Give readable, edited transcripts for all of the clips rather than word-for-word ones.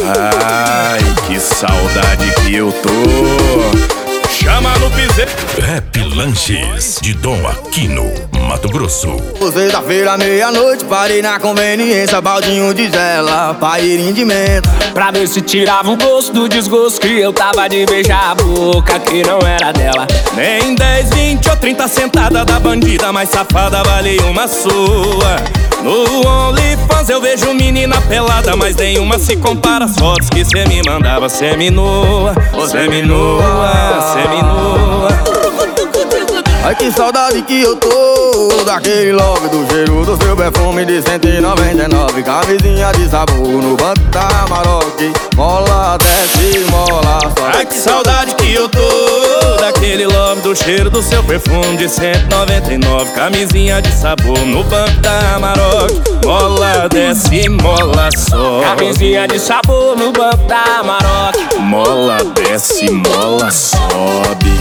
Ai, que saudade que eu tô. Chama no piseiro. Rap Lanches, de Dom Aquino, Mato Grosso. Sexta-feira, meia-noite, parei na conveniência, baldinho de gela, pairinho de menta, pra ver se tirava o gosto do desgosto que eu tava de beijar a boca que não era dela. Nem 10, 20 ou 30 sentada da bandida mais safada vale uma sua. No OnlyFans eu vejo menina pelada, mas nenhuma se compara às fotos que cê me mandava. Semi-nua, semi-nua, semi-nua. Ai, que saudade que eu tô daquele love, do cheiro do seu perfume de 199. Camisinha de sabor no banco da Maroc, mola, desce, mola, sobe. Ai, que saudade que eu tô daquele love, do cheiro do seu perfume de 199. Camisinha de sabor no banco da Maroc, mola, desce, mola, sobe. Camisinha de sabor no banco da Maroc, mola, desce, mola, sobe.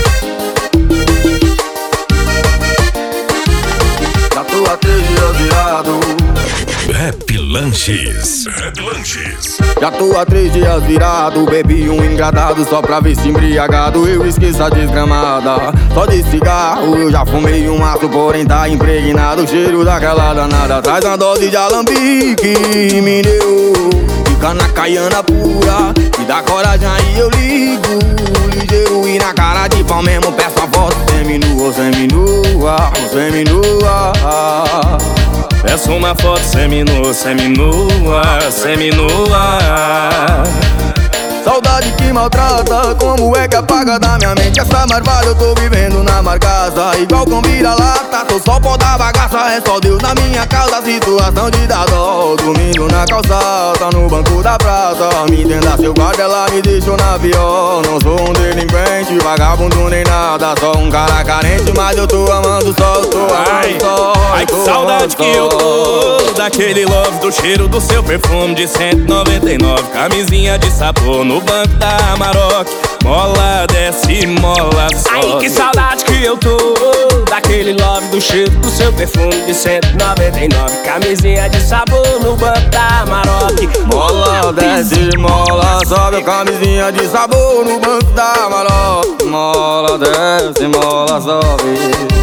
Já tô há 3 dias virado. Rap Lanches, Rap Lanches. Já tô há 3 dias virado, bebi um engradado só pra ver se embriagado eu esqueço a desgramada. Só de cigarro eu já fumei um maço, porém tá impregnado o cheiro daquela danada. Traz uma dose de alambique, me deu, fica na caiana pura, me dá coragem aí eu ligo, ligeiro e na cara de pau mesmo peço a foto. Seminua, seminua, seminua. Peço uma foto seminua, seminua, seminua. Saudade que maltrata, como é que apaga da minha mente essa marvada? Eu tô vivendo na marcaça, igual com vira-lata. Tô só pó da bagaça, é só Deus na minha causa. Situação de dar dó, dormindo na calçada, no banco da praça. Me entenda, seu guarda, ela me deixou na pior. Não sou um delinquente, vagabundo nem nada, só um cara carente, mas eu tô amando só, eu tô amando só. Ai, que saudade que eu tô daquele love, do cheiro do seu perfume de 199. Camisinha de sabor no banco da Maroc, mola, desce, mola, sobe. ai, que saudade que eu tô daquele love, do cheiro do seu perfume de 199. Camisinha de sabor no banco da Maroc, mola, desce, mola, sobe. Camisinha de sabor no banco da Maroc, mola, desce, mola, sobe.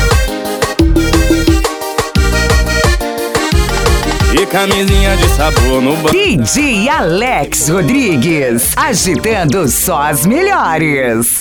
E camisinha de sabor no banco. DJ Alex Rodrigues, agitando só as melhores.